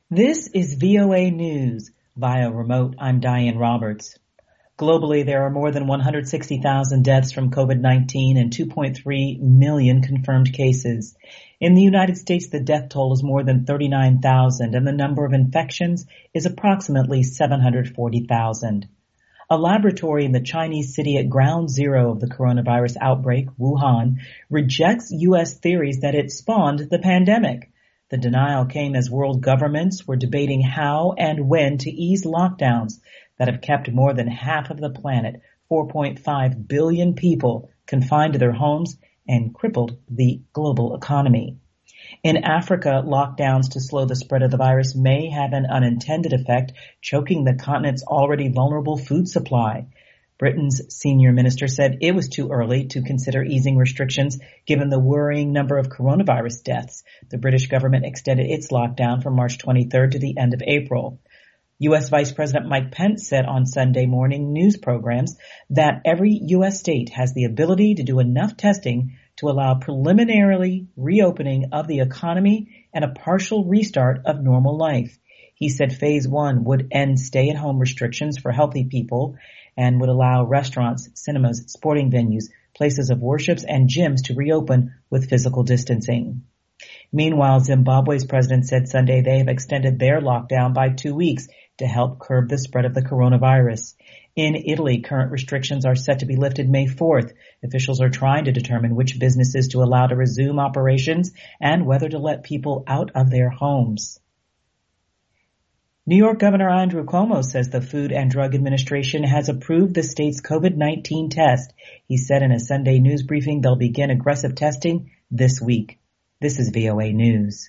This is VOA News. Via remote, I'm Diane Roberts. Globally, there are more than 160,000 deaths from COVID-19 and 2.3 million confirmed cases. In the United States, the death toll is more than 39,000 and the number of infections is approximately 740,000. A laboratory in the Chinese city at ground zero of the coronavirus outbreak, Wuhan, rejects U.S. theories that it spawned the pandemic. The denial came as world governments were debating how and when to ease lockdowns that have kept more than half of the planet, 4.5 billion people, confined to their homes and crippled the global economy. In Africa, lockdowns to slow the spread of the virus may have an unintended effect, choking the continent's already vulnerable food supply. Britain's senior minister said it was too early to consider easing restrictions given the worrying number of coronavirus deaths. The British government extended its lockdown from March 23rd to the end of April. U.S. Vice President Mike Pence said on Sunday morning news programs that every U.S. state has the ability to do enough testing to allow preliminarily reopening of the economy and a partial restart of normal life. He said phase one would end stay-at-home restrictions for healthy people and would allow restaurants, cinemas, sporting venues, places of worship, and gyms to reopen with physical distancing. Meanwhile, Zimbabwe's president said Sunday they have extended their lockdown by 2 weeks to help curb the spread of the coronavirus. In Italy, current restrictions are set to be lifted May 4th. Officials are trying to determine which businesses to allow to resume operations and whether to let people out of their homes. New York Governor Andrew Cuomo says the Food and Drug Administration has approved the state's COVID-19 test. He said in a Sunday news briefing they'll begin aggressive testing this week. This is VOA News.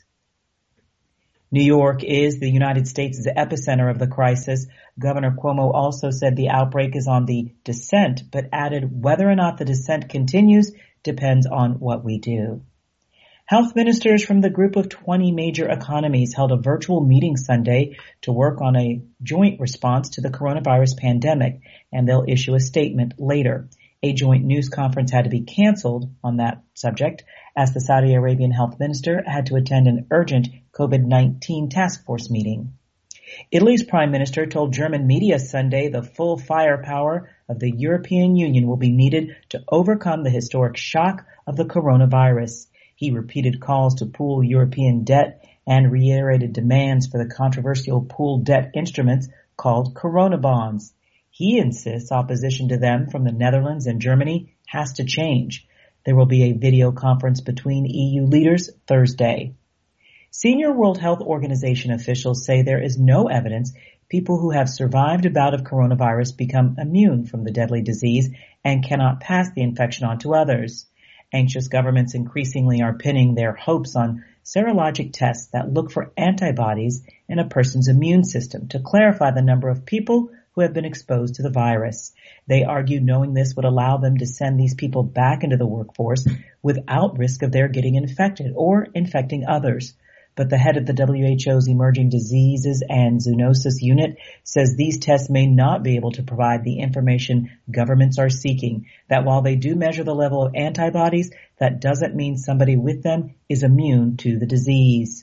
New York is the United States' epicenter of the crisis. Governor Cuomo also said the outbreak is on the descent, but added whether or not the descent continues depends on what we do. Health ministers from the group of 20 major economies held a virtual meeting Sunday to work on a joint response to the coronavirus pandemic, and they'll issue a statement later. A joint news conference had to be canceled on that subject as the Saudi Arabian health minister had to attend an urgent COVID-19 task force meeting. Italy's prime minister told German media Sunday the full firepower of the European Union will be needed to overcome the historic shock of the coronavirus. He repeated calls to pool European debt and reiterated demands for the controversial pooled debt instruments called Corona bonds. He insists opposition to them from the Netherlands and Germany has to change. There will be a video conference between EU leaders Thursday. Senior World Health Organization officials say there is no evidence people who have survived a bout of coronavirus become immune from the deadly disease and cannot pass the infection on to others. Anxious governments increasingly are pinning their hopes on serologic tests that look for antibodies in a person's immune system to clarify the number of people who have been exposed to the virus. They argue knowing this would allow them to send these people back into the workforce without risk of their getting infected or infecting others. But the head of the WHO's Emerging Diseases and Zoonosis Unit says these tests may not be able to provide the information governments are seeking, that while they do measure the level of antibodies, that doesn't mean somebody with them is immune to the disease.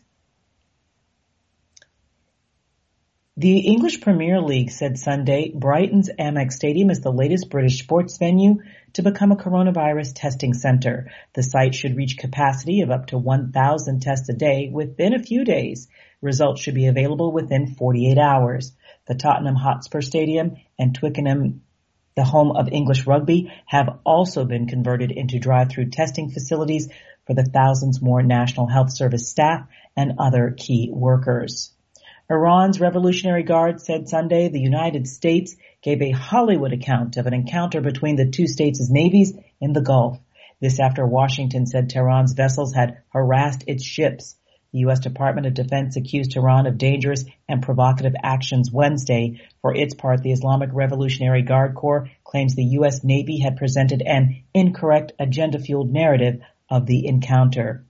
The English Premier League said Sunday Brighton's Amex Stadium is the latest British sports venue to become a coronavirus testing center. The site should reach capacity of up to 1,000 tests a day within a few days. Results should be available within 48 hours. The Tottenham Hotspur Stadium and Twickenham, the home of English rugby, have also been converted into drive-through testing facilities for the thousands more National Health Service staff and other key workers. Iran's Revolutionary Guard said Sunday the United States gave a Hollywood account of an encounter between the two states' navies in the Gulf. This after Washington said Tehran's vessels had harassed its ships. The U.S. Department of Defense accused Tehran of dangerous and provocative actions Wednesday. For its part, the Islamic Revolutionary Guard Corps claims the U.S. Navy had presented an incorrect agenda-fueled narrative of the encounter.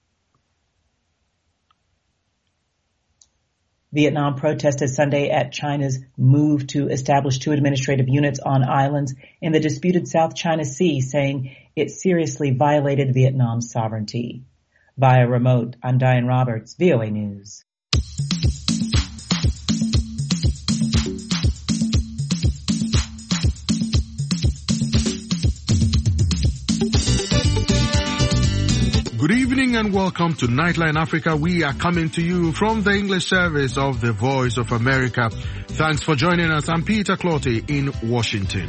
Vietnam protested Sunday at China's move to establish two administrative units on islands in the disputed South China Sea, saying it seriously violated Vietnam's sovereignty. Via remote, I'm Diane Roberts, VOA News. Good evening and welcome to Nightline Africa. We are coming to you from the English service of the Voice of America. Thanks for joining us. I'm Peter Clotty in Washington.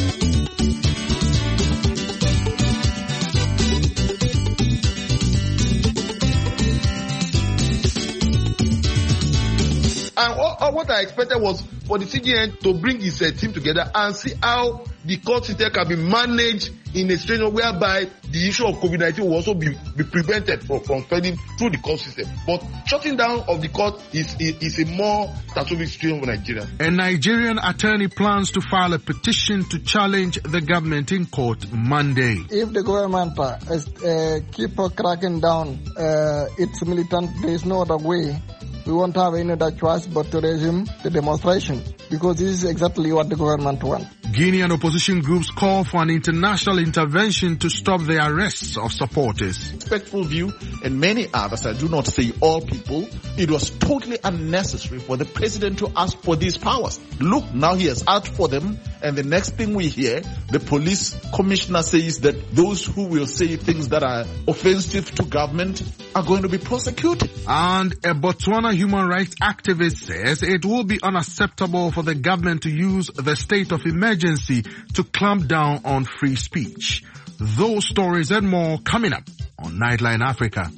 And what I expected was for the CGN to bring his team together and see how the court system can be managed in a situation whereby the issue of COVID-19 will also be prevented from spreading through the court system. But shutting down of the court is a more catastrophic situation for Nigeria. A Nigerian attorney plans to file a petition to challenge the government in court Monday. If the government keep cracking down its militant, there is no other way. We won't have any other choice but to resume the demonstration, because this is exactly what the government wants. Guinean opposition groups call for an international intervention to stop the arrests of supporters. Respectful view, and many others, I do not say all people, it was totally unnecessary for the president to ask for these powers. Look, now he has asked for them, and the next thing we hear, the police commissioner says that those who will say things that are offensive to government are going to be prosecuted. And a Botswana human rights activist says it will be unacceptable for the government to use the state of emergency to clamp down on free speech. Those stories and more coming up on Nightline Africa.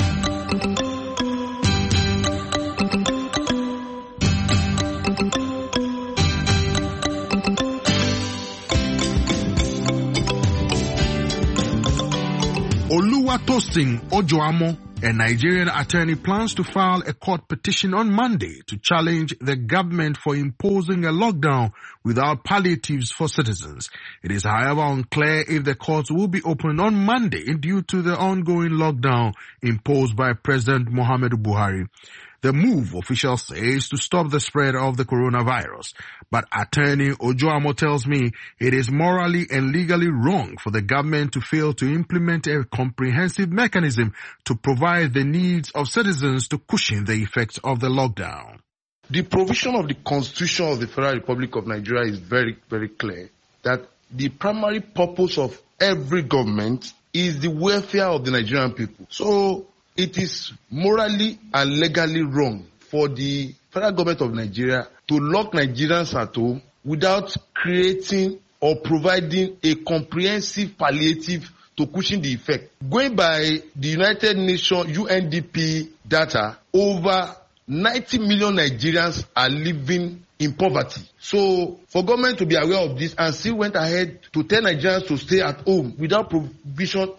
Oluwatosin Ojoamo, a Nigerian attorney, plans to file a court petition on Monday to challenge the government for imposing a lockdown without palliatives for citizens. It is, however, unclear if the courts will be open on Monday due to the ongoing lockdown imposed by President Muhammadu Buhari. The move, officials say, is to stop the spread of the coronavirus. But attorney Ojoamo tells me it is morally and legally wrong for the government to fail to implement a comprehensive mechanism to provide the needs of citizens to cushion the effects of the lockdown. The provision of the Constitution of the Federal Republic of Nigeria is very, very clear that the primary purpose of every government is the welfare of the Nigerian people. So it is morally and legally wrong for the federal government of Nigeria to lock Nigerians at home without creating or providing a comprehensive palliative to cushion the effect. Going by the United Nations UNDP data, over 90 million Nigerians are living in poverty. So for government to be aware of this and still went ahead to tell Nigerians to stay at home without provision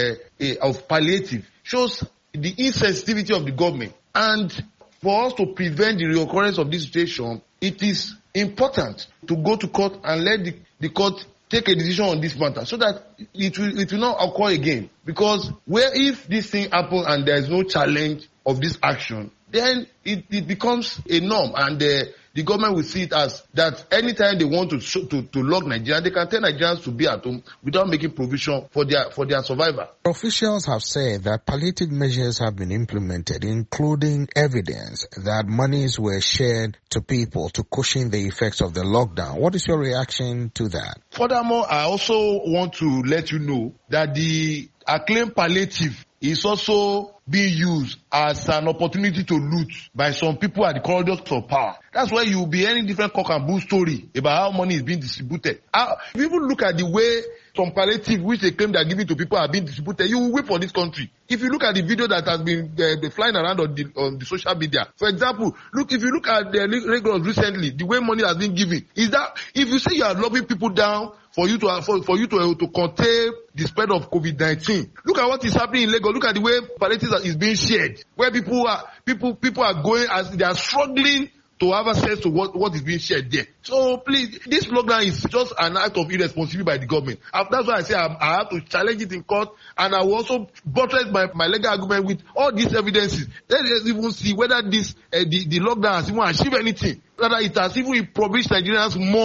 of palliative shows the insensitivity of the government. And for us to prevent the reoccurrence of this situation, it is important to go to court and let the court take a decision on this matter so that it will not occur again. Because if this thing happens and there is no challenge of this action, then it becomes a norm, and the government will see it as that anytime they want to lock Nigerians, they can tell Nigerians to be at home without making provision for their survival. Officials have said that palliative measures have been implemented, including evidence that monies were shared to people to cushion the effects of the lockdown. What is your reaction to that? Furthermore, I also want to let you know that the acclaimed palliative is also being used as an opportunity to loot by some people at the corridors of power. That's why you'll be hearing different cock and bull story about how money is being distributed. If you even look at the way some palliative which they claim they are giving to people are being distributed, you will wait for this country. If you look at the video that has been flying around on the social media, for example, if you look at the Lagos recently, the way money has been given, is that if you say you are locking people down for you to contain the spread of COVID-19. Look at what is happening in Lagos. Look at the way palliative is being shared, where people are going as they are struggling to have access to what is being shared there. So please, this lockdown is just an act of irresponsibility by the government. That's why I say I have to challenge it in court, and I will also buttress my legal argument with all these evidences. Let's even see whether the lockdown has even achieved anything, whether it has even impoverished Nigerians more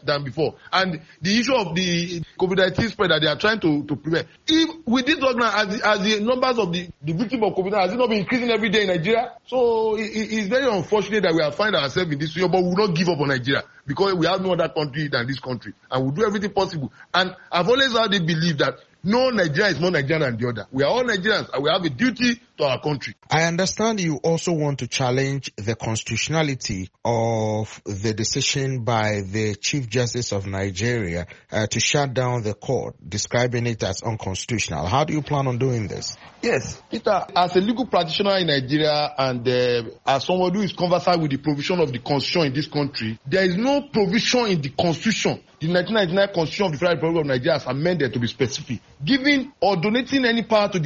than before. And the issue of the COVID-19 spread that they are trying to prevent. If with this lockdown, as the numbers of the victims of COVID-19 has it not been increasing every day in Nigeria? So it's very unfortunate that we have found ourselves in this situation, but we will not give up on Nigeria because we have no other country than this country. And we'll do everything possible. And I've always had the belief that no Nigerian is more Nigerian than the other. We are all Nigerians and we have a duty to our country. I understand you also want to challenge the constitutionality of the decision by the Chief Justice of Nigeria to shut down the court, describing it as unconstitutional. How do you plan on doing this? Yes, Peter, as a legal practitioner in Nigeria and as someone who is conversant with the provision of the constitution in this country, there is no provision in the constitution. The 1999 Constitution of the Federal Republic of Nigeria has amended to be specific, giving or donating any power to the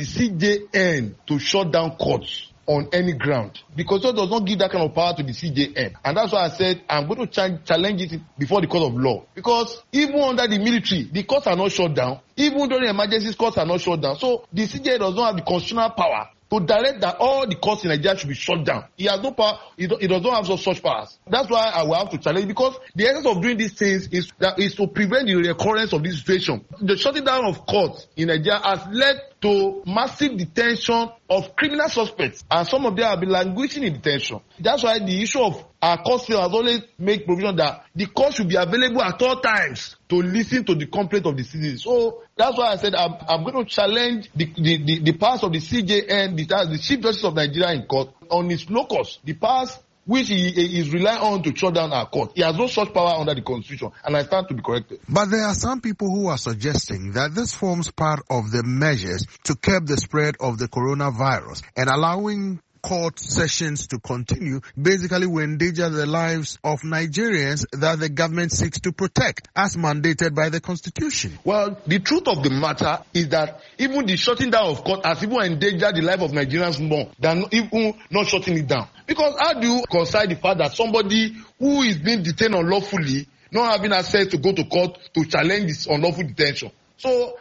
CJN to shut down courts on any ground. Because it does not give that kind of power to the CJN. And that's why I said I'm going to challenge it before the court of law. Because even under the military, the courts are not shut down. Even during emergencies, courts are not shut down. So the CJN does not have the constitutional power to direct that all the courts in Nigeria should be shut down. He has no power. He does not have such powers. That's why I will have to challenge, because the essence of doing these things is to prevent the recurrence of this situation. The shutting down of courts in Nigeria has led to massive detention of criminal suspects, and some of them have been languishing in detention. That's why the issue of our court system has always made provision that the court should be available at all times to listen to the complaint of the citizens. So that's why I said I'm going to challenge the powers of the CJN, the Chief Justice of Nigeria in court, on his locus, the powers which he is relying on to shut down our court. He has no such power under the Constitution, and I stand to be corrected. But there are some people who are suggesting that this forms part of the measures to curb the spread of the coronavirus, and allowing court sessions to continue basically will endanger the lives of Nigerians that the government seeks to protect, as mandated by the Constitution. Well, the truth of the matter is that even the shutting down of court has even endangered the life of Nigerians more than even not shutting it down. Because how do you reconcile the fact that somebody who is being detained unlawfully not having access to go to court to challenge this unlawful detention? So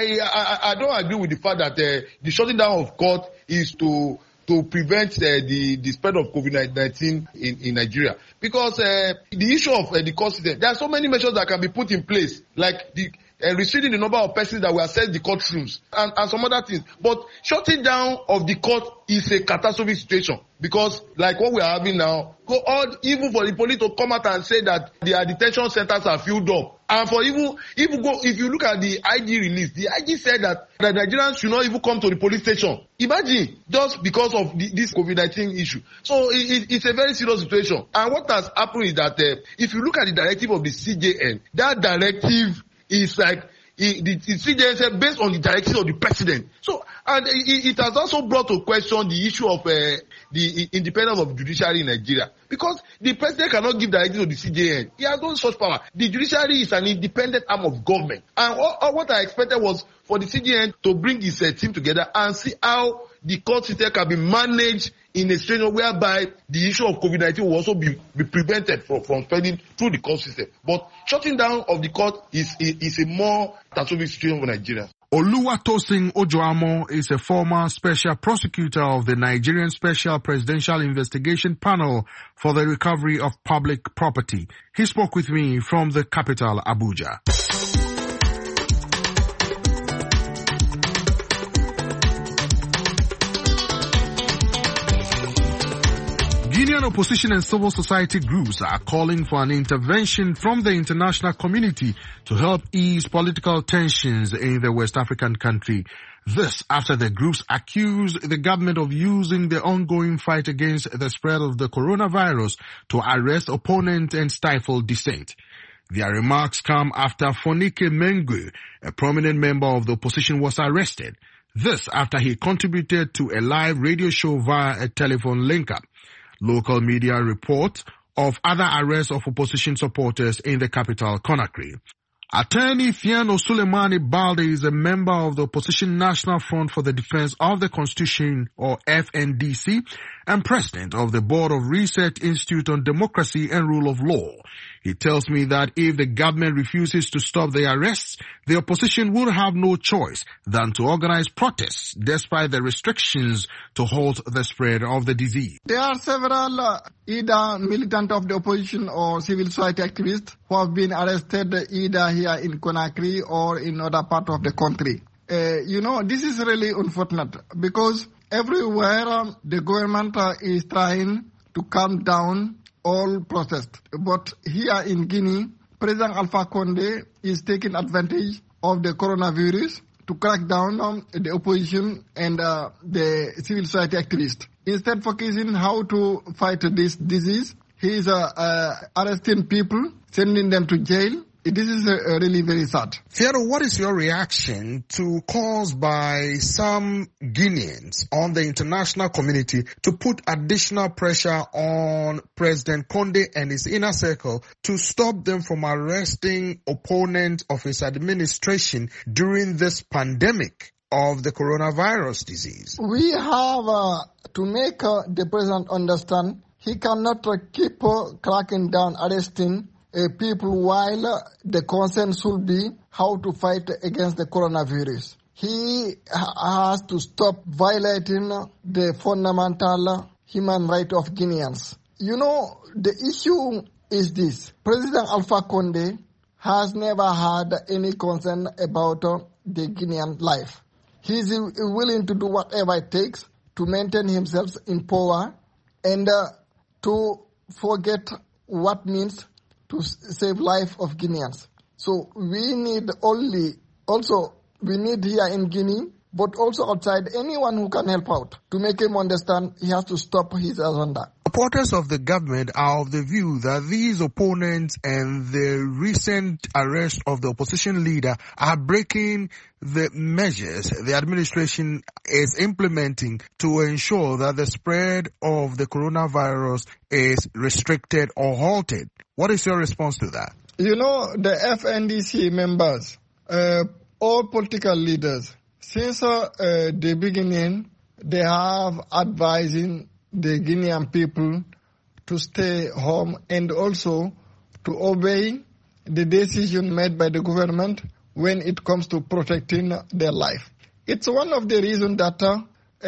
I don't agree with the fact that the shutting down of court is to prevent the spread of COVID-19 in Nigeria. Because the issue of the court system, there are so many measures that can be put in place, like the restricting the number of persons that will access the courtrooms and some other things. But shutting down of the court is a catastrophic situation, because like what we are having now, even for the police to come out and say that their detention centers are filled up, and for if you look at the IG release, the IG said that the Nigerians should not even come to the police station. Imagine, just because of this COVID-19 issue. So it's a very serious situation. And what has happened is that if you look at the directive of the CJN, that directive is like the CJN said based on the directive of the president. So, and it has also brought to question the issue of the independence of the judiciary in Nigeria, because the president cannot give directives to the CJN. He has no such power. The judiciary is an independent arm of government, and what I expected was for the CJN to bring his team together and see how the court system can be managed in a situation whereby the issue of COVID-19 will also be prevented from spreading through the court system. But shutting down of the court is a more catastrophic situation for Nigeria. Oluwatosin Ojoamo is a former special prosecutor of the Nigerian Special Presidential Investigation Panel for the Recovery of Public Property. He spoke with me from the capital, Abuja. Guinean opposition and civil society groups are calling for an intervention from the international community to help ease political tensions in the West African country. This after the groups accuse the government of using the ongoing fight against the spread of the coronavirus to arrest opponents and stifle dissent. Their remarks come after Fonike Mengue, a prominent member of the opposition, was arrested. This after he contributed to a live radio show via a telephone link-up. Local media report of other arrests of opposition supporters in the capital, Conakry. Attorney Fiano Suleimani Balde is a member of the Opposition National Front for the Defense of the Constitution, or FNDC, and president of the Board of Research Institute on Democracy and Rule of Law. He tells me that if the government refuses to stop the arrests, the opposition will have no choice than to organize protests despite the restrictions to halt the spread of the disease. There are several either militant of the opposition or civil society activists who have been arrested either here in Conakry or in other part of the country. This is really unfortunate because everywhere the government is trying to calm down all protests. But here in Guinea, President Alpha Condé is taking advantage of the coronavirus to crack down on the opposition and the civil society activists. Instead of focusing how to fight this disease, he is arresting people, sending them to jail. This is really very sad. Theodore, what is your reaction to calls by some Guineans on the international community to put additional pressure on President Condé and his inner circle to stop them from arresting opponents of his administration during this pandemic of the coronavirus disease? We have to make the president understand he cannot keep cracking down, arresting people while the concern should be how to fight against the coronavirus. He has to stop violating the fundamental human right of Guineans. The issue is this. President Alpha Condé has never had any concern about the Guinean life. He is willing to do whatever it takes to maintain himself in power and to forget what means to save life of Guineans. So we need here in Guinea, but also outside, anyone who can help out to make him understand he has to stop his agenda. Supporters of the government are of the view that these opponents and the recent arrest of the opposition leader are breaking the measures the administration is implementing to ensure that the spread of the coronavirus is restricted or halted. What is your response to that? The FNDC members, all political leaders, since the beginning, they have advising the Guinean people to stay home and also to obey the decision made by the government when it comes to protecting their life. It's one of the reasons that the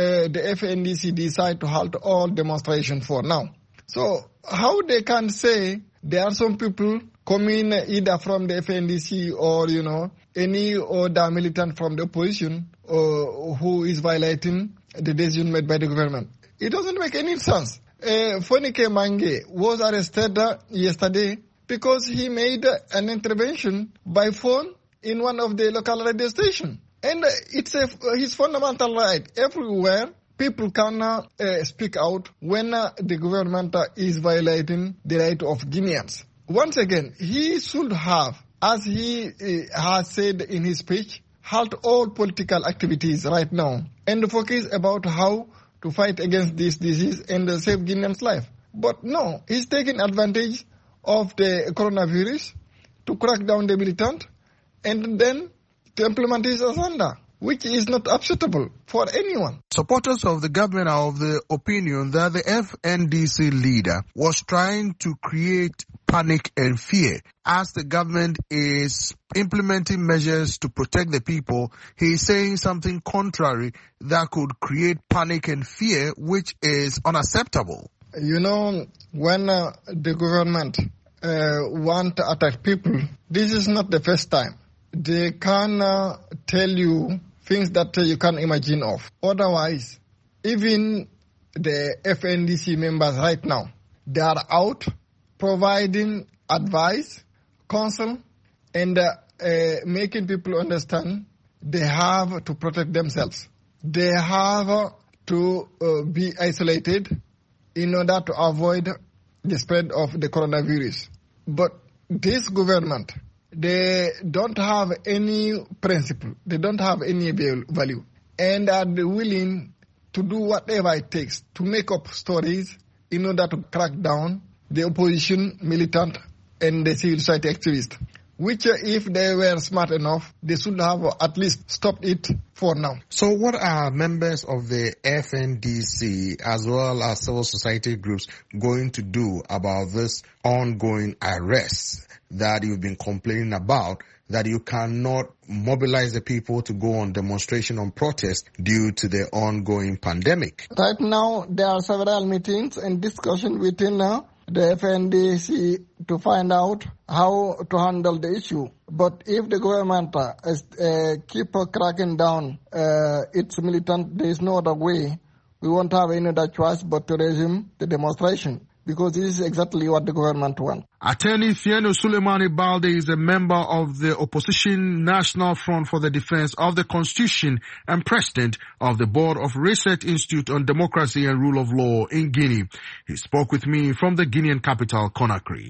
FNDC decide to halt all demonstrations for now. So how they can say there are some people coming either from the FNDC or, any other militant from the opposition who is violating the decision made by the government? It doesn't make any sense. Fonike Mange was arrested yesterday because he made an intervention by phone in one of the local radio stations. And it's his fundamental right. Everywhere, people can speak out when the government is violating the right of Guineans. Once again, he should have, as he has said in his speech, halt all political activities right now and focus about how to fight against this disease and save Guineans' life. But no, he's taking advantage of the coronavirus to crack down the militant and then to implement his agenda, which is not acceptable for anyone. Supporters of the government are of the opinion that the FNDC leader was trying to create panic and fear. As the government is implementing measures to protect the people, he is saying something contrary that could create panic and fear, which is unacceptable. When the government want to attack people, this is not the first time. They can tell you things that you can't imagine of. Otherwise, even the FNDC members right now, they are out providing advice, counsel, and making people understand they have to protect themselves. They have to be isolated in order to avoid the spread of the coronavirus. But this government, they don't have any principle. They don't have any value. And are willing to do whatever it takes to make up stories in order to crack down the opposition, militant, and the civil society activists. which if they were smart enough, they should have at least stopped it for now. So what are members of the FNDC as well as civil society groups going to do about this ongoing arrests that you've been complaining about, that you cannot mobilize the people to go on demonstration on protest due to the ongoing pandemic? Right now, there are several meetings and discussion within the FNDC to find out how to handle the issue. But if the government keep cracking down its militant, there is no other way. We won't have any other choice but to resume the demonstration, because this is exactly what the government wants. Attorney Fieno Suleimani Balde is a member of the Opposition National Front for the Defense of the Constitution and president of the Board of Research Institute on Democracy and Rule of Law in Guinea. He spoke with me from the Guinean capital, Conakry.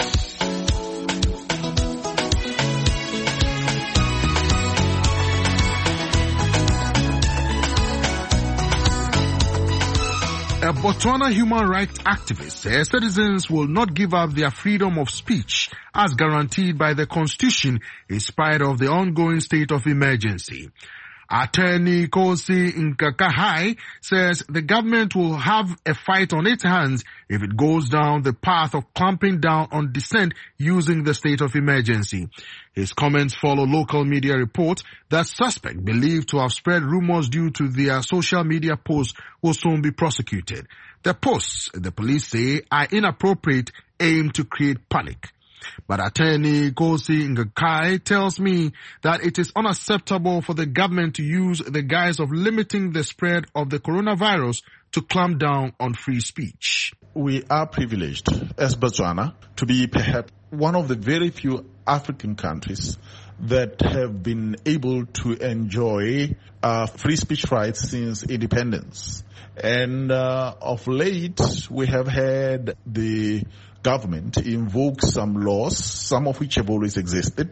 A Botswana human rights activist says citizens will not give up their freedom of speech as guaranteed by the Constitution in spite of the ongoing state of emergency. Attorney Kosi Nkakahai says the government will have a fight on its hands if it goes down the path of clamping down on dissent using the state of emergency. His comments follow local media reports that suspects believed to have spread rumors due to their social media posts will soon be prosecuted. The posts, the police say, are inappropriate, aimed to create panic. But Attorney Kosi Ngakai tells me that it is unacceptable for the government to use the guise of limiting the spread of the coronavirus to clamp down on free speech. We are privileged as Botswana to be perhaps one of the very few African countries that have been able to enjoy free speech rights since independence. And of late, we have had the government invoke some laws, some of which have always existed,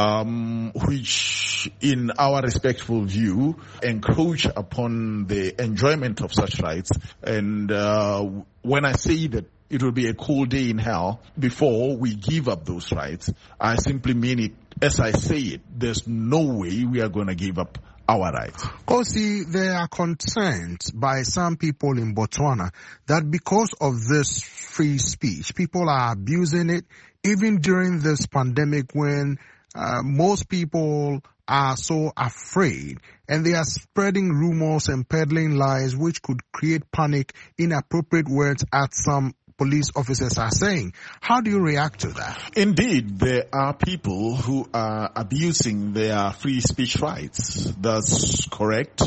which in our respectful view encroach upon the enjoyment of such rights. And when I say that it will be a cold day in hell before we give up those rights, I simply mean it as I say it. There's no way we are going to give up our rights. Kosi, there are concerns by some people in Botswana that because of this free speech, people are abusing it, even during this pandemic when most people are so afraid, and they are spreading rumors and peddling lies which could create panic, inappropriate words at some police officers are saying. How do you react to that? Indeed, there are people who are abusing their free speech rights. That's correct.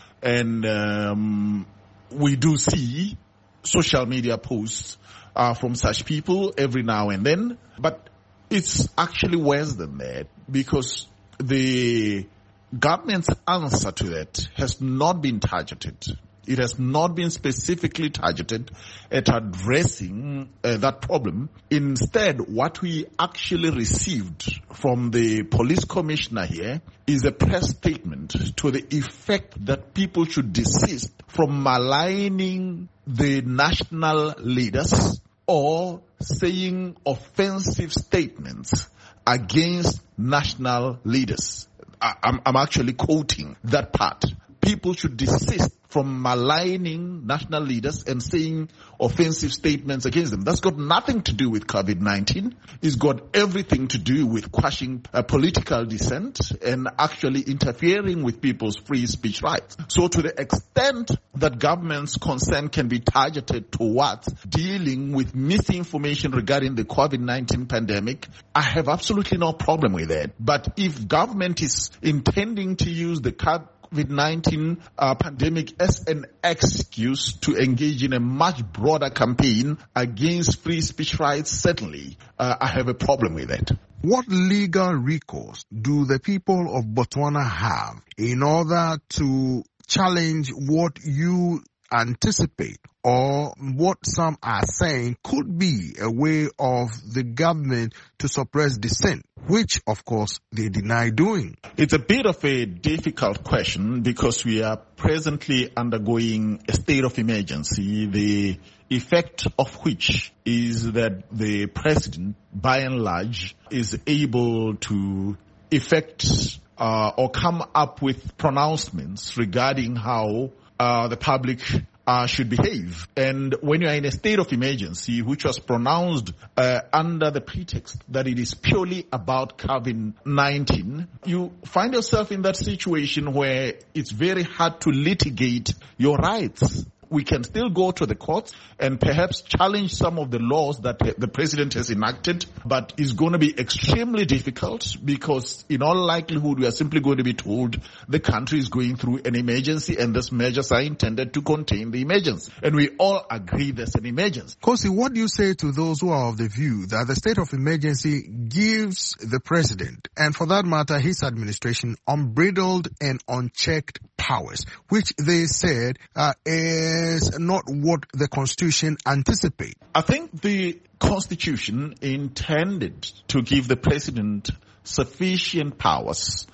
And we do see social media posts from such people every now and then. But it's actually worse than that, because the government's answer to that has not been targeted. It has not been specifically targeted at addressing that problem. Instead, what we actually received from the police commissioner here is a press statement to the effect that people should desist from maligning the national leaders or saying offensive statements against national leaders. I'm actually quoting that part. People should desist from maligning national leaders and saying offensive statements against them. That's got nothing to do with COVID-19. It's got everything to do with quashing political dissent and actually interfering with people's free speech rights. So to the extent that government's concern can be targeted towards dealing with misinformation regarding the COVID-19 pandemic, I have absolutely no problem with that. But if government is intending to use the COVID-19 pandemic as an excuse to engage in a much broader campaign against free speech rights, certainly I have a problem with that. What legal recourse do the people of Botswana have in order to challenge what you anticipate or what some are saying could be a way of the government to suppress dissent, which, of course, they deny doing? It's a bit of a difficult question because we are presently undergoing a state of emergency, the effect of which is that the president, by and large, is able to effect or come up with pronouncements regarding how the public should behave. And when you are in a state of emergency, which was pronounced under the pretext that it is purely about COVID-19, you find yourself in that situation where it's very hard to litigate your rights. We can still go to the courts and perhaps challenge some of the laws that the president has enacted, but it's going to be extremely difficult because in all likelihood we are simply going to be told the country is going through an emergency and these measures are intended to contain the emergency. And we all agree there's an emergency. Kosi, what do you say to those who are of the view that the state of emergency gives the president, and for that matter his administration, unbridled and unchecked powers, which they said is not what the Constitution anticipates? I think the Constitution intended to give the president sufficient powers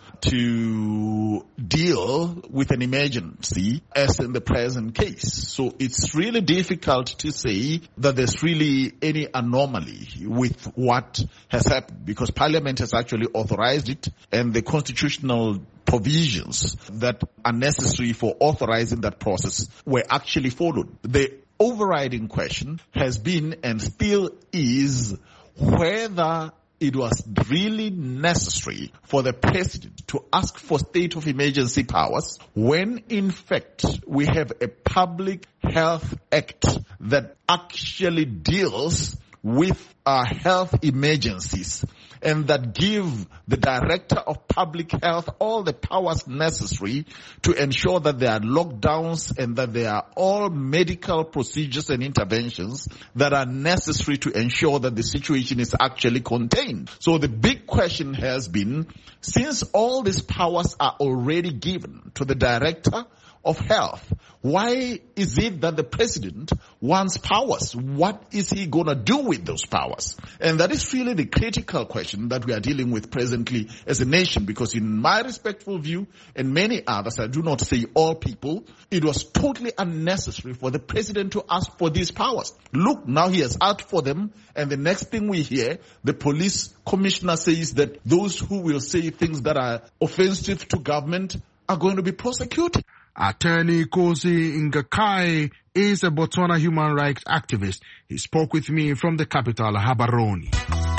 to deal with an emergency as in the present case. So it's really difficult to say that there's really any anomaly with what has happened because Parliament has actually authorized it and the constitutional provisions that are necessary for authorizing that process were actually followed. The overriding question has been and still is whether it was really necessary for the president to ask for state of emergency powers when in fact we have a Public Health Act that actually deals with health emergencies and that give the Director of Public Health all the powers necessary to ensure that there are lockdowns and that there are all medical procedures and interventions that are necessary to ensure that the situation is actually contained. So the big question has been, since all these powers are already given to the Director of Health, why is it that the president wants powers? What is he going to do with those powers? And that is really the critical question that we are dealing with presently as a nation, because in my respectful view and many others, I do not say all people, it was totally unnecessary for the president to ask for these powers. Look, now he has asked for them, and the next thing we hear, the police commissioner says that those who will say things that are offensive to government are going to be prosecuted. Attorney Kosi Ngakai is a Botswana human rights activist. He spoke with me from the capital, Gaborone.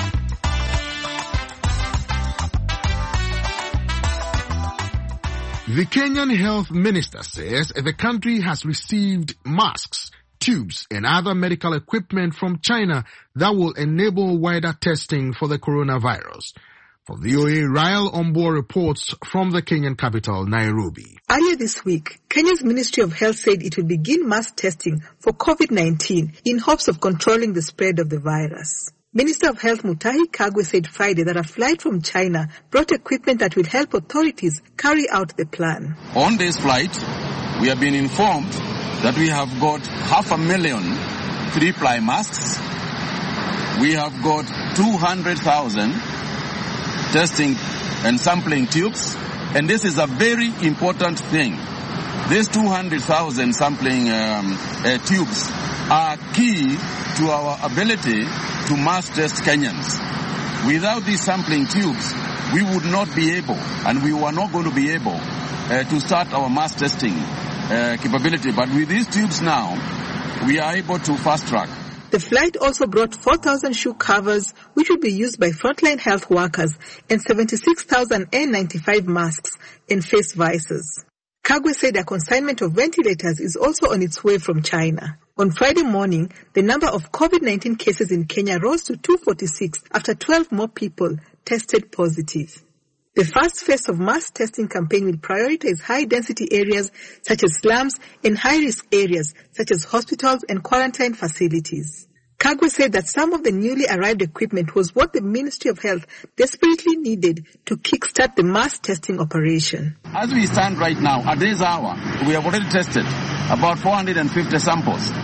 The Kenyan health minister says the country has received masks, tubes, and other medical equipment from China that will enable wider testing for the coronavirus. For VOA, Rael Ombo reports from the Kenyan capital, Nairobi. Earlier this week, Kenya's Ministry of Health said it will begin mass testing for COVID-19 in hopes of controlling the spread of the virus. Minister of Health Mutahi Kagwe said Friday that a flight from China brought equipment that will help authorities carry out the plan. On this flight, we have been informed that we have got 500,000 3-ply masks. We have got 200,000 testing and sampling tubes, and this is a very important thing. These 200,000 sampling tubes are key to our ability to mass test Kenyans. Without these sampling tubes, we would not be able, and we were not going to be able to start our mass testing capability. But with these tubes now, we are able to fast track. The flight also brought 4,000 shoe covers, which will be used by frontline health workers, and 76,000 N95 masks and face visors. Kagwe said a consignment of ventilators is also on its way from China. On Friday morning, the number of COVID-19 cases in Kenya rose to 246 after 12 more people tested positive. The first phase of mass testing campaign will prioritize high-density areas such as slums and high-risk areas such as hospitals and quarantine facilities. Kagwe said that some of the newly arrived equipment was what the Ministry of Health desperately needed to kickstart the mass testing operation. As we stand right now, at this hour, we have already tested about 450 samples.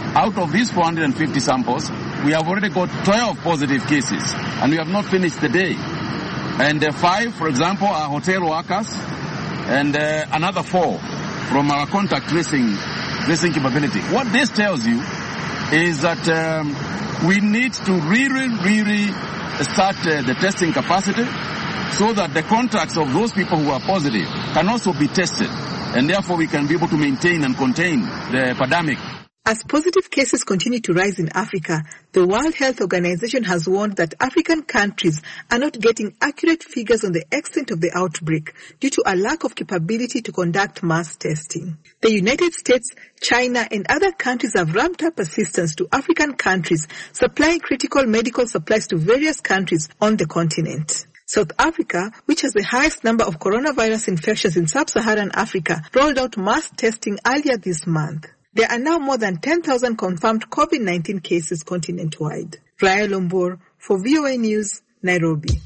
out of these 450 samples, we have already got 12 positive cases, and we have not finished the day. And 5, for example, are hotel workers, and another 4 from our contact tracing capability. What this tells you is that we need to really start the testing capacity so that the contacts of those people who are positive can also be tested, and therefore we can be able to maintain and contain the pandemic. As positive cases continue to rise in Africa, the World Health Organization has warned that African countries are not getting accurate figures on the extent of the outbreak due to a lack of capability to conduct mass testing. The United States, China, and other countries have ramped up assistance to African countries, supplying critical medical supplies to various countries on the continent. South Africa, which has the highest number of coronavirus infections in sub-Saharan Africa, rolled out mass testing earlier this month. There are now more than 10,000 confirmed COVID-19 cases continent-wide. Raya Lombor for VOA News, Nairobi.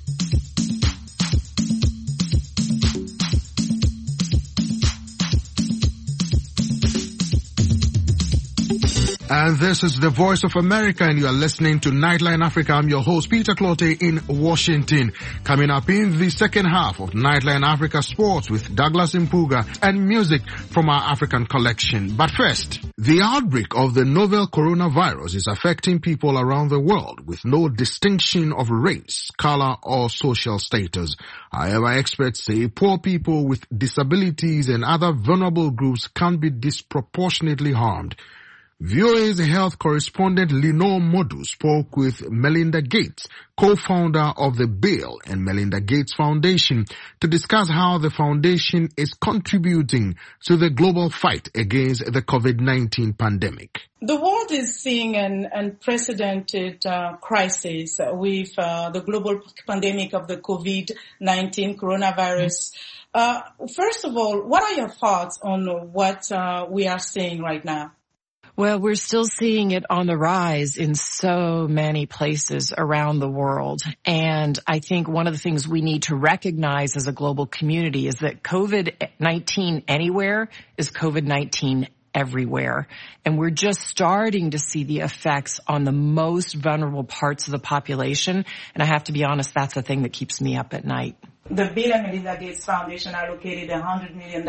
And this is the Voice of America, and you are listening to Nightline Africa. I'm your host, Peter Clote, in Washington. Coming up in the second half of Nightline Africa Sports with Douglas Impuga and music from our African collection. But first, the outbreak of the novel coronavirus is affecting people around the world with no distinction of race, color, or social status. However, experts say poor people with disabilities and other vulnerable groups can be disproportionately harmed. VOA's health correspondent Lenore Modu spoke with Melinda Gates, co-founder of the Bill and Melinda Gates Foundation, to discuss how the foundation is contributing to the global fight against the COVID-19 pandemic. The world is seeing an unprecedented crisis with the global pandemic of the COVID-19 coronavirus. First of all, what are your thoughts on what we are seeing right now? Well, we're still seeing it on the rise in so many places around the world. And I think one of the things we need to recognize as a global community is that COVID-19 anywhere is COVID-19 everywhere. And we're just starting to see the effects on the most vulnerable parts of the population. And I have to be honest, that's the thing that keeps me up at night. The Bill and Melinda Gates Foundation allocated $100 million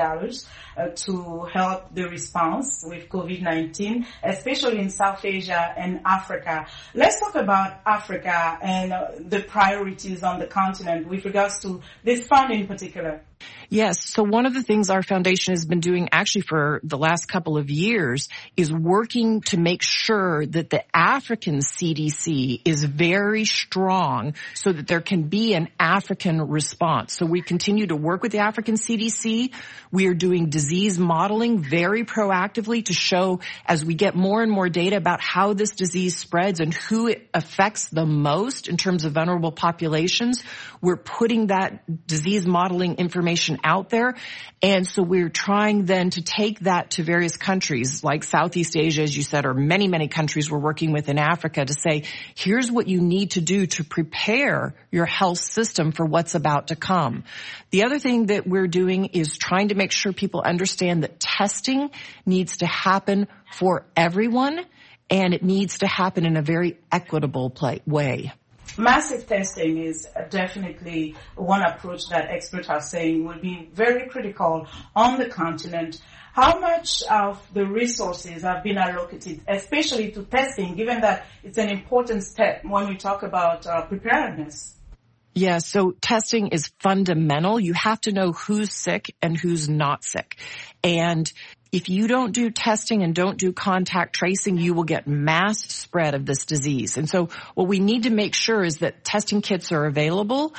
to help the response with COVID-19, especially in South Asia and Africa. Let's talk about Africa and the priorities on the continent with regards to this fund in particular. Yes. So one of the things our foundation has been doing actually for the last couple of years is working to make sure that the African CDC is very strong so that there can be an African response. So we continue to work with the African CDC. We are doing disease modeling very proactively to show as we get more and more data about how this disease spreads and who it affects the most in terms of vulnerable populations. We're putting that disease modeling information out there. And so we're trying then to take that to various countries like Southeast Asia, as you said, or many, many countries we're working with in Africa to say, here's what you need to do to prepare your health system for what's about to come. The other thing that we're doing is trying to make sure people understand that testing needs to happen for everyone, and it needs to happen in a very equitable way. Massive testing is definitely one approach that experts are saying will be very critical on the continent. How much of the resources have been allocated, especially to testing, given that it's an important step when we talk about preparedness? Yeah, so testing is fundamental. You have to know who's sick and who's not sick. And if you don't do testing and don't do contact tracing, you will get mass spread of this disease. And so what we need to make sure is that testing kits are available,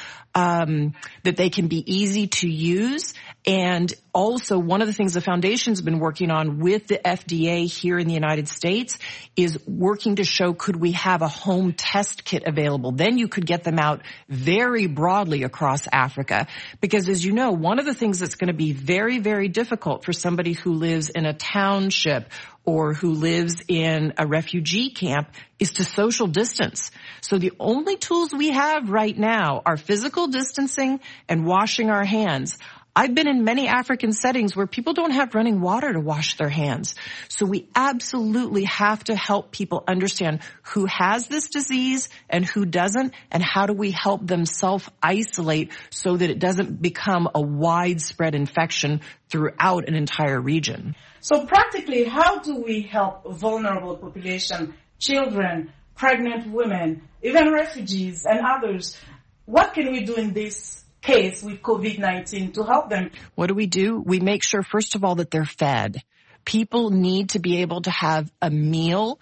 that they can be easy to use. And also one of the things the foundation's been working on with the FDA here in the United States is working to show, could we have a home test kit available? Then you could get them out very broadly across Africa. Because as you know, one of the things that's going to be very, very difficult for somebody who lives in a township or who lives in a refugee camp is to social distance. So the only tools we have right now are physical distancing and washing our hands. I've been in many African settings where people don't have running water to wash their hands. So we absolutely have to help people understand who has this disease and who doesn't, and how do we help them self-isolate so that it doesn't become a widespread infection throughout an entire region. So practically, how do we help vulnerable population, children, pregnant women, even refugees and others? What can we do in this case with COVID-19 to help them? What do? We make sure, first of all, that they're fed. People need to be able to have a meal,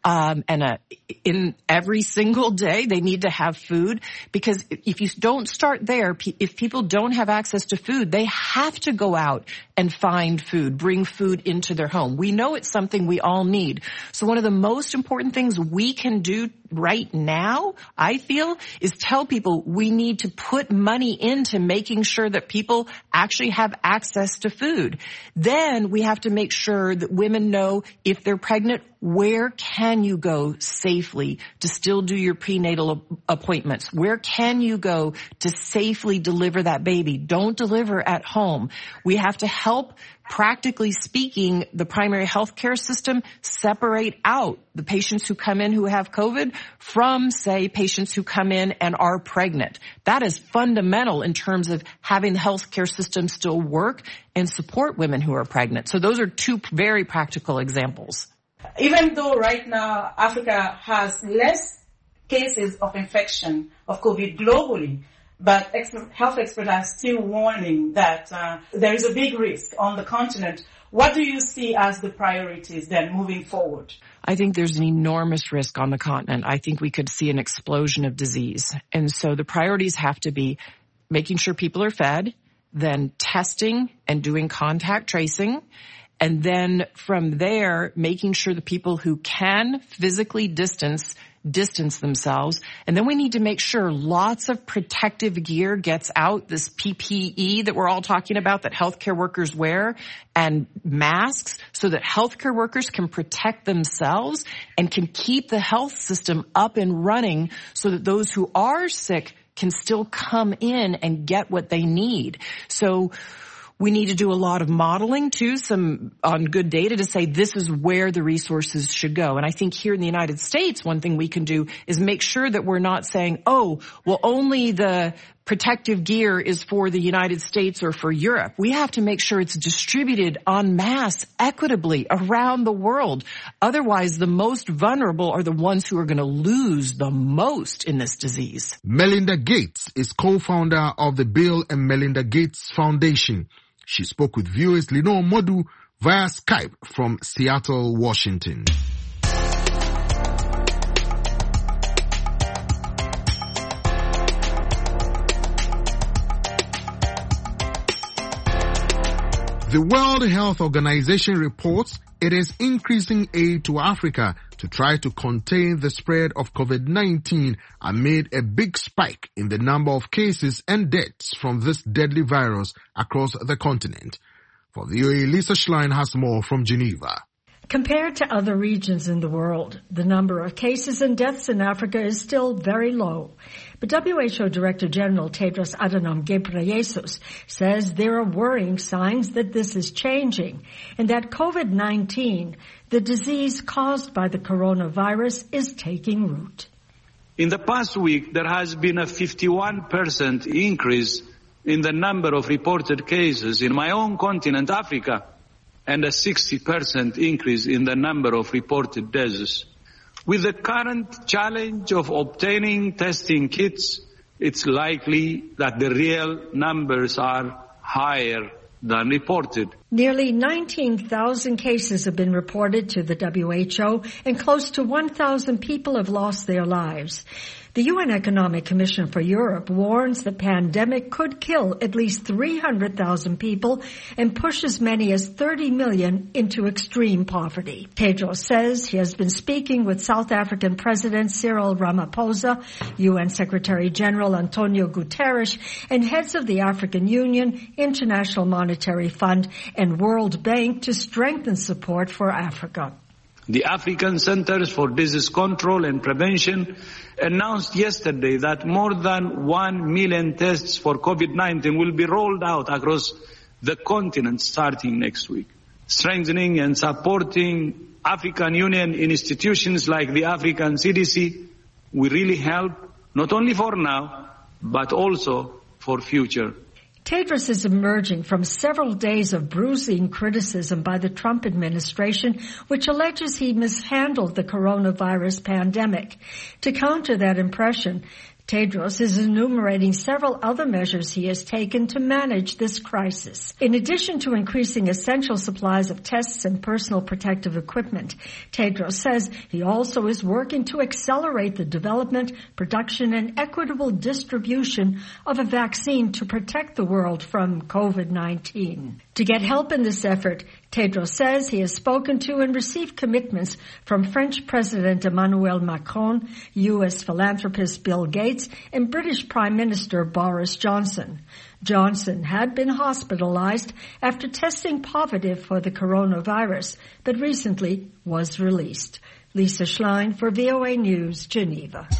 in every single day, they need to have food, because if you don't start there, if people don't have access to food, they have to go out and find food, bring food into their home. We know it's something we all need. So one of the most important things we can do right now, I feel, is tell people we need to put money into making sure that people actually have access to food. Then we have to make sure that women know if they're pregnant, where can you go safely to still do your prenatal appointments? Where can you go to safely deliver that baby? Don't deliver at home. We have to help, practically speaking, the primary health care system separate out the patients who come in who have COVID from, say, patients who come in and are pregnant. That is fundamental in terms of having the health care system still work and support women who are pregnant. So those are two very practical examples. Even though right now Africa has less cases of infection of COVID globally, but health experts are still warning that there is a big risk on the continent. What do you see as the priorities then moving forward? I think there's an enormous risk on the continent. I think we could see an explosion of disease. And so the priorities have to be making sure people are fed, then testing and doing contact tracing, and then from there, making sure the people who can physically distance themselves. And then we need to make sure lots of protective gear gets out, this PPE that we're all talking about that healthcare workers wear, and masks, so that healthcare workers can protect themselves and can keep the health system up and running so that those who are sick can still come in and get what they need. So we need to do a lot of modeling too, on good data to say this is where the resources should go. And I think here in the United States, one thing we can do is make sure that we're not saying, oh, well, only the protective gear is for the United States or for Europe. We have to make sure it's distributed en masse, equitably around the world. Otherwise, the most vulnerable are the ones who are going to lose the most in this disease. Melinda Gates is co-founder of the Bill and Melinda Gates Foundation. She spoke with viewers Lenore Modu via Skype from Seattle, Washington. The World Health Organization reports it is increasing aid to Africa to try to contain the spread of COVID-19 amid a big spike in the number of cases and deaths from this deadly virus across the continent. For VOA, Lisa Schlein has more from Geneva. Compared to other regions in the world, the number of cases and deaths in Africa is still very low. But WHO Director General Tedros Adhanom Ghebreyesus says there are worrying signs that this is changing and that COVID-19, the disease caused by the coronavirus, is taking root. In the past week, there has been a 51% increase in the number of reported cases in my own continent, Africa, and a 60% increase in the number of reported deaths. With the current challenge of obtaining testing kits, it's likely that the real numbers are higher than reported. Nearly 19,000 cases have been reported to the WHO, and close to 1,000 people have lost their lives. The UN Economic Commission for Europe warns the pandemic could kill at least 300,000 people and push as many as 30 million into extreme poverty. Tedros says he has been speaking with South African President Cyril Ramaphosa, UN Secretary General Antonio Guterres, and heads of the African Union, International Monetary Fund, and World Bank to strengthen support for Africa. The African Centers for Disease Control and Prevention announced yesterday that more than 1 million tests for COVID-19 will be rolled out across the continent starting next week. Strengthening and supporting African Union institutions like the African CDC will really help, not only for now, but also for future. Tedros is emerging from several days of bruising criticism by the Trump administration, which alleges he mishandled the coronavirus pandemic. To counter that impression, Tedros is enumerating several other measures he has taken to manage this crisis. In addition to increasing essential supplies of tests and personal protective equipment, Tedros says he also is working to accelerate the development, production, and equitable distribution of a vaccine to protect the world from COVID-19. To get help in this effort, Tedros says he has spoken to and received commitments from French President Emmanuel Macron, U.S. philanthropist Bill Gates, and British Prime Minister Boris Johnson. Johnson had been hospitalized after testing positive for the coronavirus, but recently was released. Lisa Schlein for VOA News, Geneva.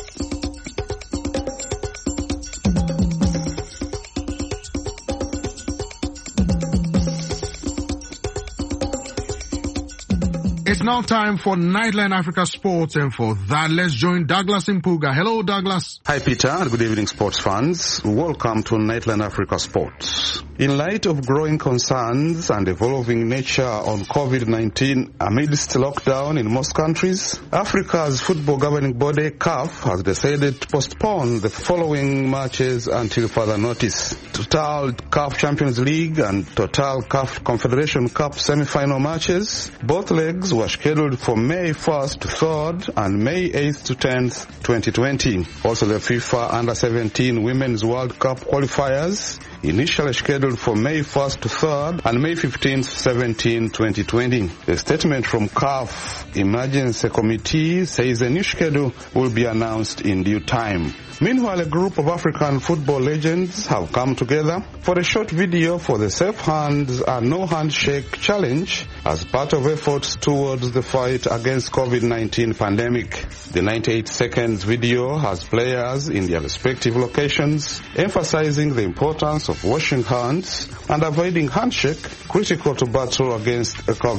It's now time for Nightline Africa Sports, and for that, let's join Douglas Impuga. Hello, Douglas. Hi, Peter, and good evening, sports fans. Welcome to Nightline Africa Sports. In light of growing concerns and evolving nature on COVID-19 amidst lockdown in most countries, Africa's football governing body, CAF, has decided to postpone the following matches until further notice. Total CAF Champions League and Total CAF Confederation Cup semi-final matches, both legs were scheduled for May 1st to 3rd and May 8th to 10th, 2020. Also, the FIFA Under-17 Women's World Cup qualifiers, initially scheduled for May 1st to 3rd and May 15th, 17, 2020. A statement from CAF Emergency Committee says a new schedule will be announced in due time. Meanwhile, a group of African football legends have come together for a short video for the Safe Hands and No Handshake Challenge as part of efforts towards the fight against COVID-19 pandemic. The 98 seconds video has players in their respective locations emphasizing the importance of washing hands and avoiding handshake, critical to battle against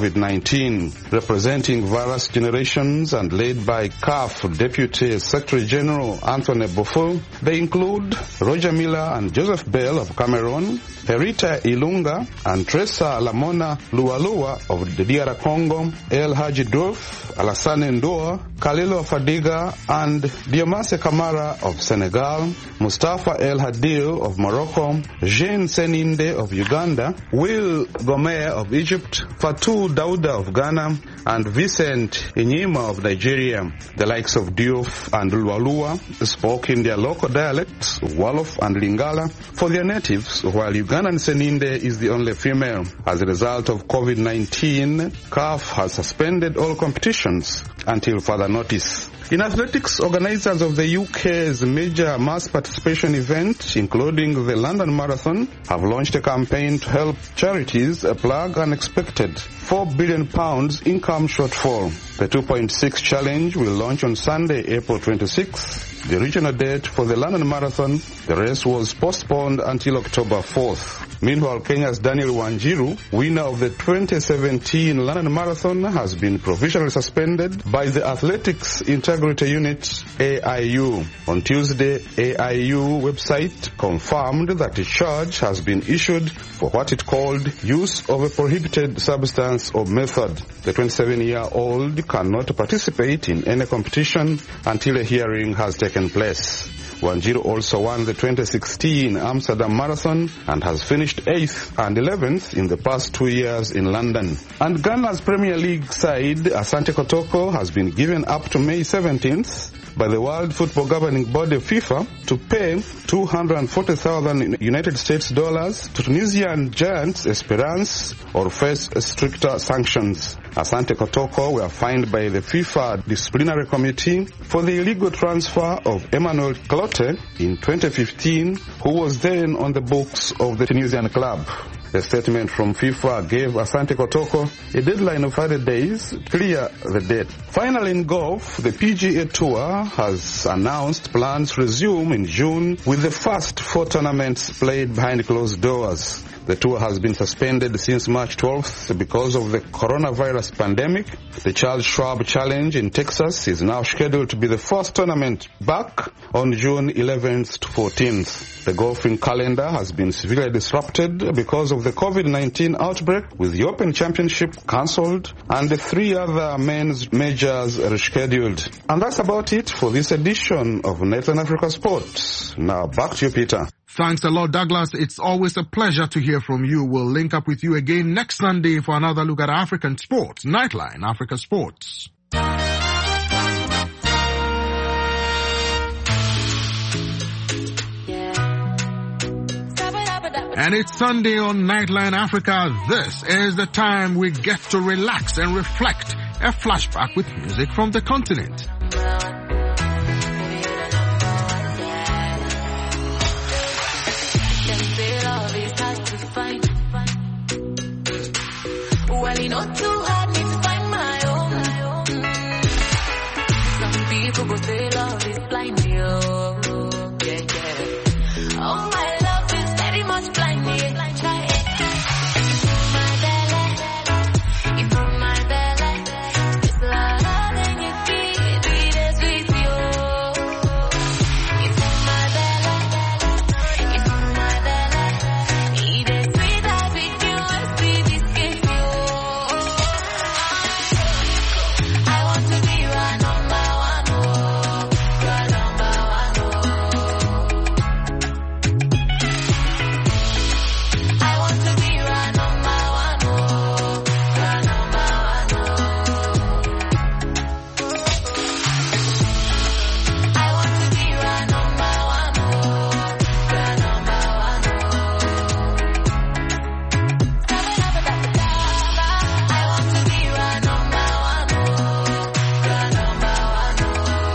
COVID-19. Representing various generations and led by CAF Deputy Secretary General Anthony Bofo, they include Roger Miller and Joseph Bell of Cameroon, Herita Ilunga and Tresa Lamona Lualua of the DR Congo, El Haji Diouf, Alassane Ndoa, Khalilo Fadiga and Diomase Kamara of Senegal, Mustafa El Hadil of Morocco, Jean Seninde of Uganda, Will Gomer of Egypt, Fatou Dauda of Ghana, and Vincent Inyima of Nigeria. The likes of Diouf and Lualua spoke in their local dialects, Wolof and Lingala, for their natives, while Ugandan Seninde is the only female. As a result of COVID-19, CAF has suspended all competitions until further notice. In athletics, organizers of the UK's major mass participation event, including the London Marathon, have launched a campaign to help charities plug unexpected £4 billion income shortfall. The 2.6 challenge will launch on Sunday, April 26th. The original date for the London Marathon, the race was postponed until October 4th. Meanwhile, Kenya's Daniel Wanjiru, winner of the 2017 London Marathon, has been provisionally suspended by the Athletics Integrity Unit, AIU. On Tuesday, AIU website confirmed that a charge has been issued for what it called use of a prohibited substance or method. The 27-year-old cannot participate in any competition until a hearing has taken place. Wanjiru also won the 2016 Amsterdam Marathon and has finished 8th and 11th in the past 2 years in London. And Ghana's Premier League side, Asante Kotoko, has been given up to May 17th by the World Football Governing Body FIFA to pay $240,000 United States dollars to Tunisian giants Esperance or face stricter sanctions. Asante Kotoko were fined by the FIFA Disciplinary Committee for the illegal transfer of Emmanuel Clote in 2015, who was then on the books of the Tunisian club. A statement from FIFA gave Asante Kotoko a deadline of 30 days to clear the debt. Finally, in golf, the PGA Tour has announced plans to resume in June with the first 4 tournaments played behind closed doors. The tour has been suspended since March 12th because of the coronavirus pandemic. The Charles Schwab Challenge in Texas is now scheduled to be the first tournament back on June 11th to 14th. The golfing calendar has been severely disrupted because of the COVID-19 outbreak, with the Open Championship cancelled and the 3 other men's majors rescheduled. And that's about it for this edition of Nightline Africa Sports. Now back to you, Peter. Thanks a lot, Douglas. It's always a pleasure to hear from you. We'll link up with you again next Sunday for another look at African sports. Nightline Africa Sports. And it's Sunday on Nightline Africa. This is the time we get to relax and reflect. A flashback with music from the continent. Well, you know, too hard me to find my own. Some people go say love is blind, yo. Yeah, yeah. Oh, my love is very much blind, yeah. Try it. You put my belly. It's louder than you give. It is with you. You put my belly. You put my belly. It is sweet as with you. It's sweet as gift you. I want to be your number one, oh. Your number one, oh. I want to be your number one, oh. Your number one, oh. I want to be your number one, oh. Your number one, oh. I want to be your number one, oh. Your number one, oh.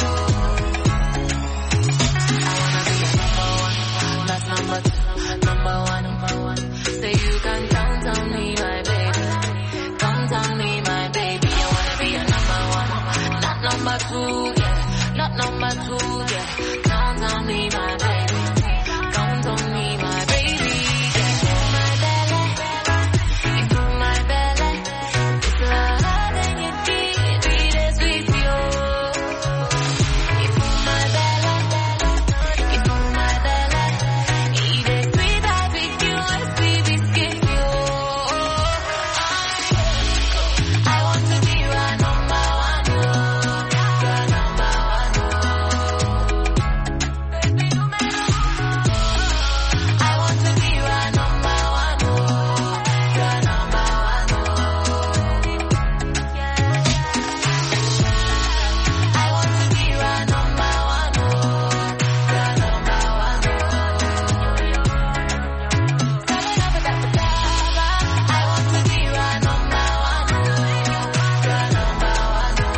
I wanna be your number one. That's number 2, number 1, number 1. Say you can count on me, my baby. Count on me, my baby. I wanna be your number 1, not number 2, yeah. Not number 2, yeah. Count on me, my baby. Count on me, my baby. Yeah. My belly, you put my belly. It's louder than you give. It is with you. You put my belly. You put my belly. It is sweet as with you. It's sweet as gift you. I want to be your number one, oh. Your number one, oh. Baby, you may know. I want to be your number one, oh. Your number one, oh. Yeah. I want to be your number one, oh. Your number one, oh. I want to be your number one, oh. Your number one, oh.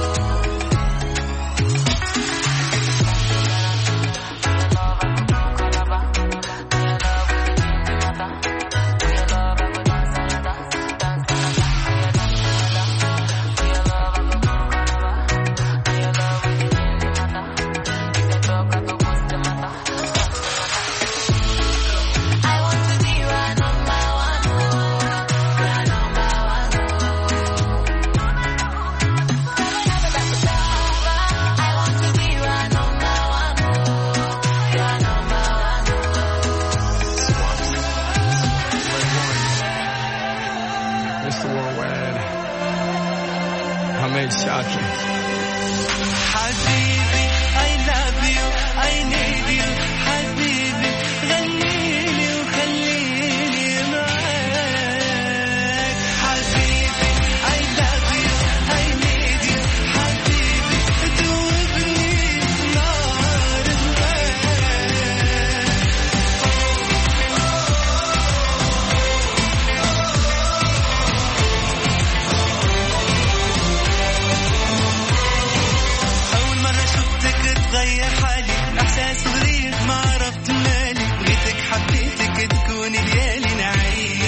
I want to be your number one, oh. Your number one, oh. I want to be your number one, oh. Your number one, oh. Mr. Worldwide, Hamid Shaki. حبيبي I love you I need you حبيبي غنيلي وخليني معاك حبيبي I love you I need you حبيبي دوبني بنار هواك أول مرة شفتك تغير حالي إحساس غريب ما عرفت مالي بغيتك حبيتك تكوني ليالي نعيش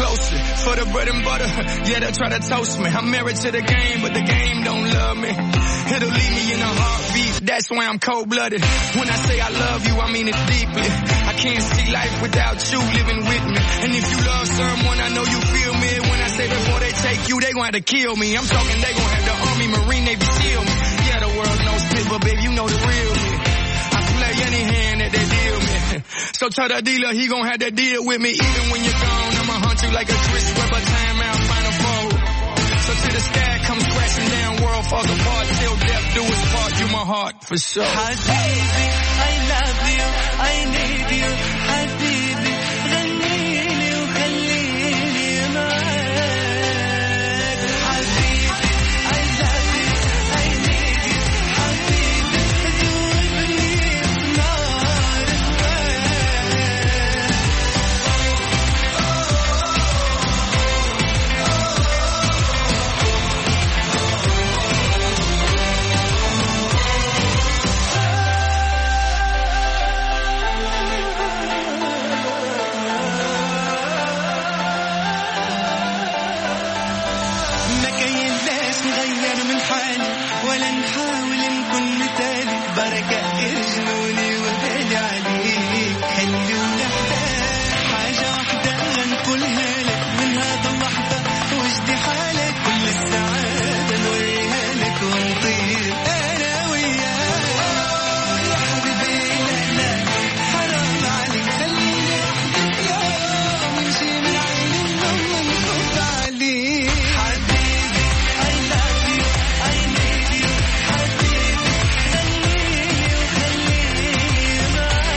closely. For the bread and butter, yeah, they'll try to toast me. I'm married to the game, but the game don't love me. It'll leave me in a heartbeat, that's why I'm cold-blooded. When I say I love you, I mean it deeply. I can't see life without you living with me. And if you love someone, I know you feel me. When I say before they take you, they gon' have to kill me. I'm talking they gon' have the Army, Marine, Navy, SEAL me. Yeah, the world knows spit, but baby, you know the real me. I play any hand that they deal me. So tell the dealer he gon' have to deal with me. Even when you're gone, I'ma hunt you like a Chris Webber timeout final fold. So till the sky comes crashing down, world falls apart, till death do its part, you my heart for sure. حبيبي I love you I need you حبيبي غنيلي وخليني معاك حبيبي I love you I need you حبيبي ذوبني بنار ولا نحاول نكون مثالي بركة جنوني وبالي عليك حلي ونحتاج حاجة واحدة غنقولها لك من هذا اللحظة وجدي حالك كل السعادة نوريها لك ونطير أنا وياك يا حبيبي لا لا حرام عليك خليني وحدك يوم نمشي من عين النوم ونفوت عليك حبيبي I love you I need you حبيبي غنيلي وخليني معاك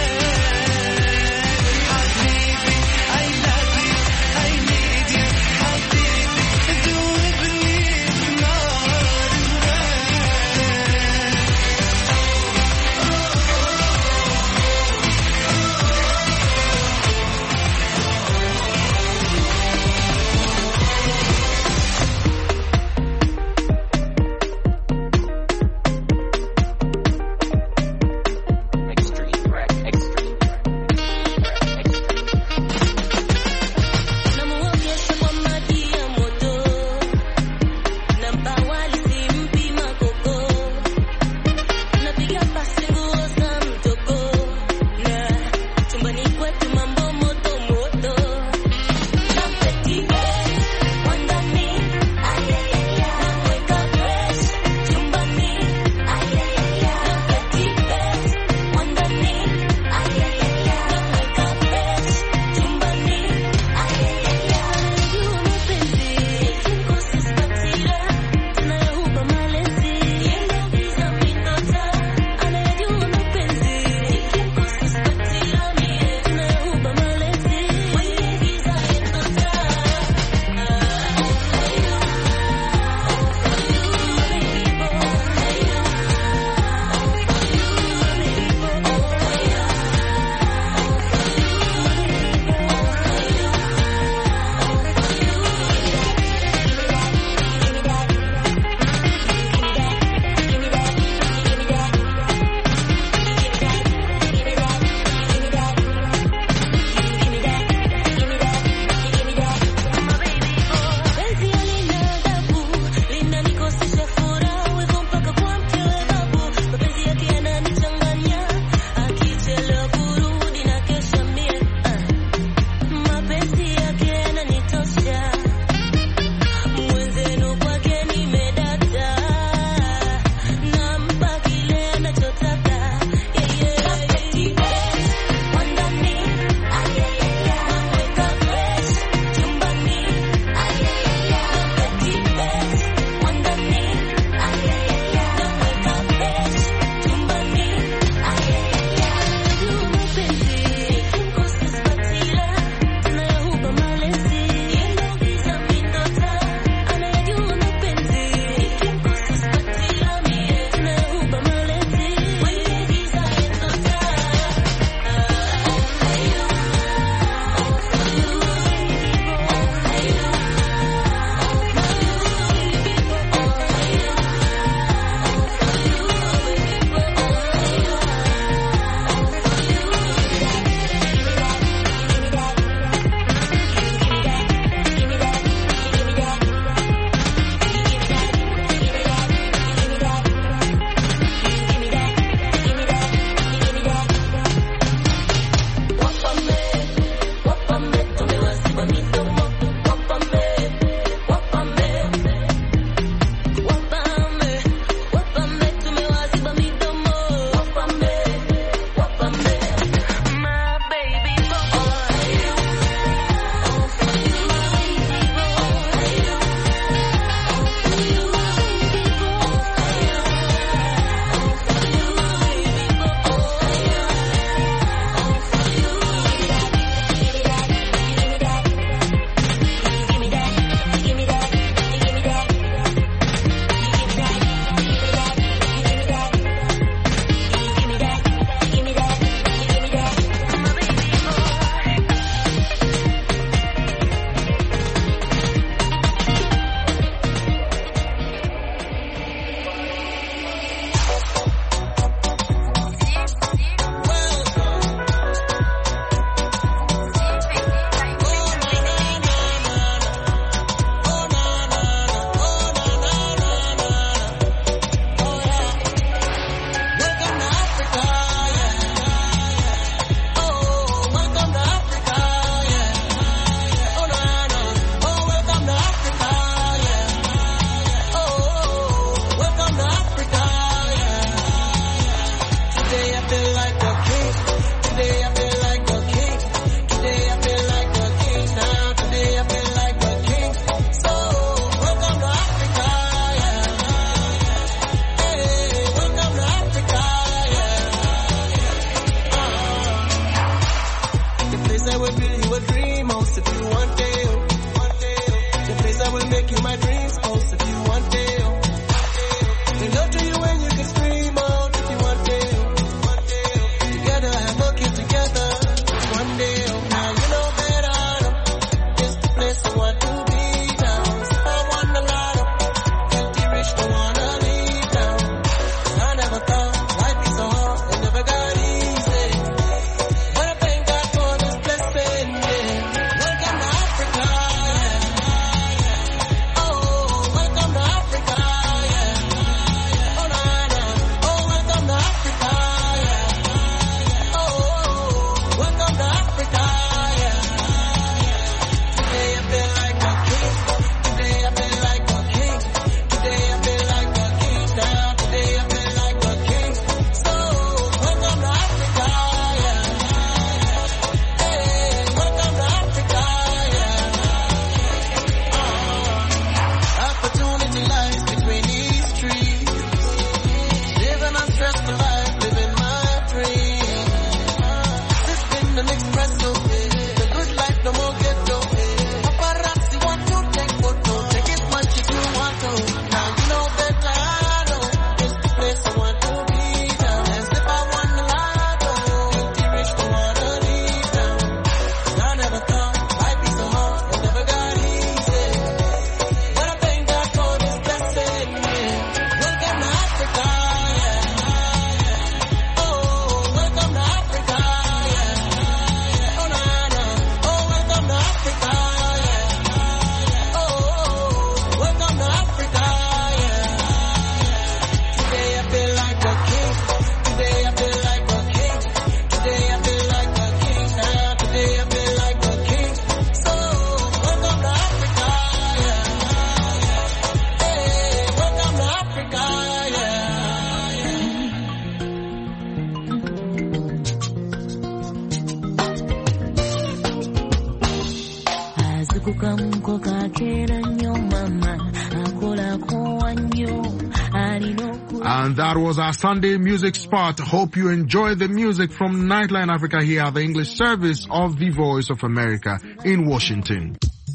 And that was our Sunday music spot. Hope you enjoyed the music from Nightline Africa here at the English service of the Voice of America in Washington.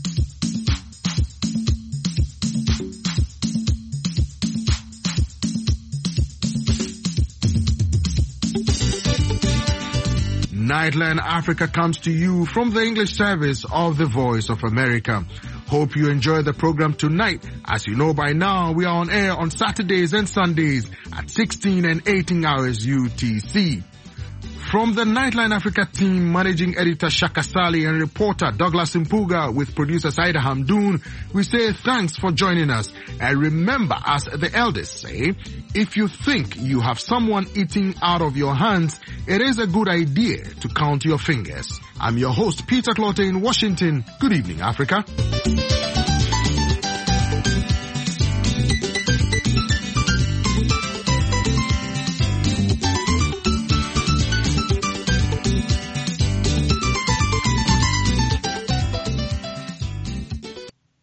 Nightline Africa comes to you from the English service of the Voice of America. Hope you enjoyed the program tonight. As you know by now, we are on air on Saturdays and Sundays at 16 and 18 hours UTC. From the Nightline Africa team, managing editor Shaka Sali and reporter Douglas Mpuga with producer Saida Hamdoon, we say thanks for joining us. And remember, as the elders say, if you think you have someone eating out of your hands, it is a good idea to count your fingers. I'm your host, Peter Clotte in Washington. Good evening, Africa.